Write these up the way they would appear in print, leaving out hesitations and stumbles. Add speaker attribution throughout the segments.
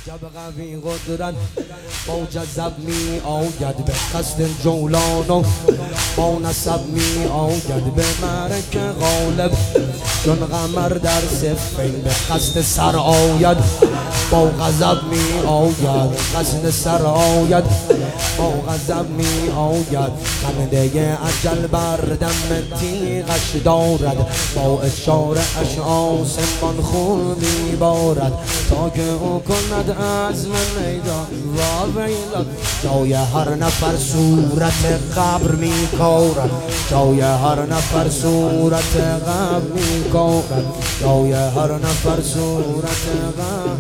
Speaker 1: جب قوی قدرت مجذب می آید به قصد جولان و با نسب می آید به معرکه غالب چون قمر در صفین به قصد سر آید با غضب می آید قصد سر آید با غضب می آید خنده اجل بر دم تیغش دارد با اشاره اشعاص من خون می بارد تا که او کند از من میدان و ویلت جای هر نفر صورت قبر می کارد جای هر نفر صورت قبر می کارد جای هر نفر صورت قبر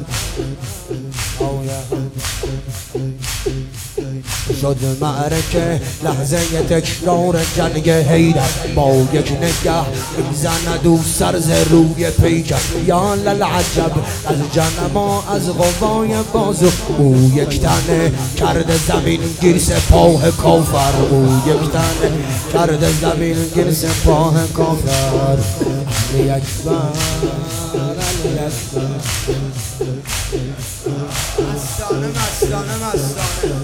Speaker 1: شد معرکه لحظه تکرار جنگ حیدر با یک نگه میزند او سر ز روی پیکر یا للعجب از جنما از قوای بازو او یک تنه کرده زمین گیر سپاه کافر او یک تنه کرده زمین گیر سپاه کافر علی اکبر علی اکبر مستانه مستانه مستانه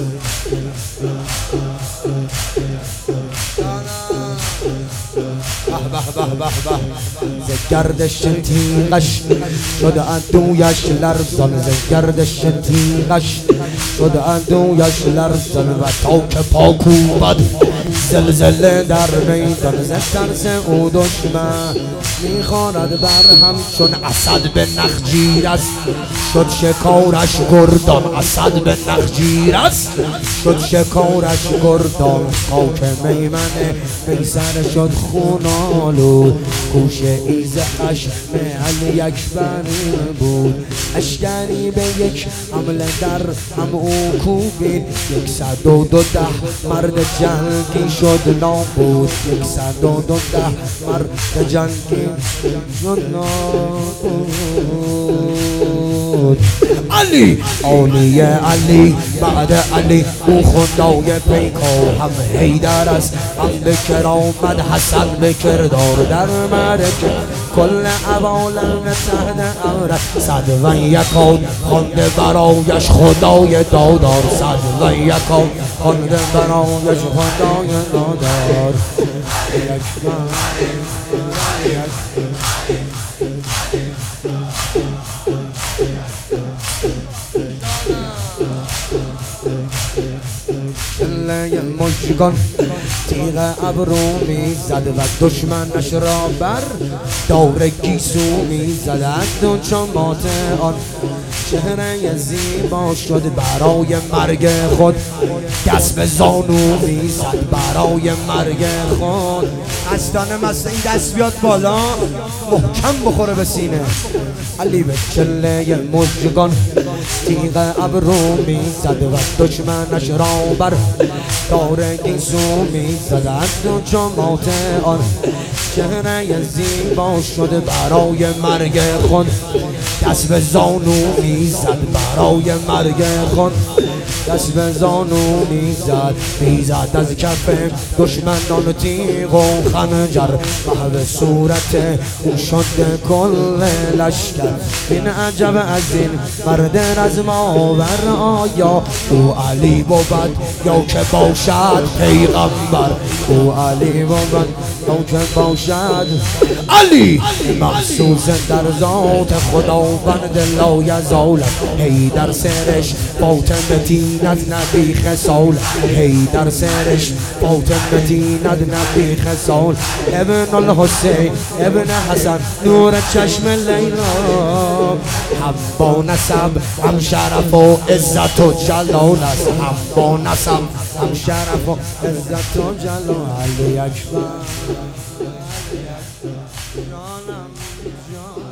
Speaker 1: به به به به ز گردش تیغش شد عدویش لرزان ز گردش تیغش شد عدویش لرزان و تا که پا کوبد زلزله در میدان ز ترس او دشمن میخواند بر هم چون اسد به نخجیر است شد شکارش گردان اسد به نخجیر است شد شکارش گردان خاک میمنه میسر شد خونالود گوش ایز خشم علی اکبر بود اشکری به یک حمله در هم او کوبید 112 مرد جنگی شد نابود 112 مرد جنگی شد نابود علی علی علی بعد علی او خدای پیکار هم حیدر است هم به کرامت حسن به کردار در معرکه کل عوالم تحت امرش صد و یکان خونده برایش خدای دادار صد و یکان خونده برایش خدای دادار کله مژگان تیغ ابرو میزد و دشمنش را بر دور گیسو میزد و چمات آن چهره زیبا شد برای مرگ خود دست به زانو میزد برای مرگ خود مستانه مست این دست بیاد بالا محکم بخوره به سینه علی به کله مژگان تیغ ابرو میزد و دشمنش را بر دور گیسو میزد و چمات آن چهره زیبا شد برای مرگ خود دست به زانو میزد برای مرگ خود دست به زانو میزد از کف دشمنان تیغ و خنجر محو صورت او شد کل لشکر این عجب از این مرد رزماور آیا او علی بود یا که باشد پیغمبر او علی بود یا که باشد علی محسوس در ذات خداوند لایزالت حیدر سرش فاطمه تیند نبی خصال حیدر سرش فاطمه تیند نبی خصال ابن الحسین ابن حسن نور چشم لیلا هم با نسب هم شرف و عزت و جلال است هم با نسب هم شرف و عزت و جلال علی اکبر جانم جان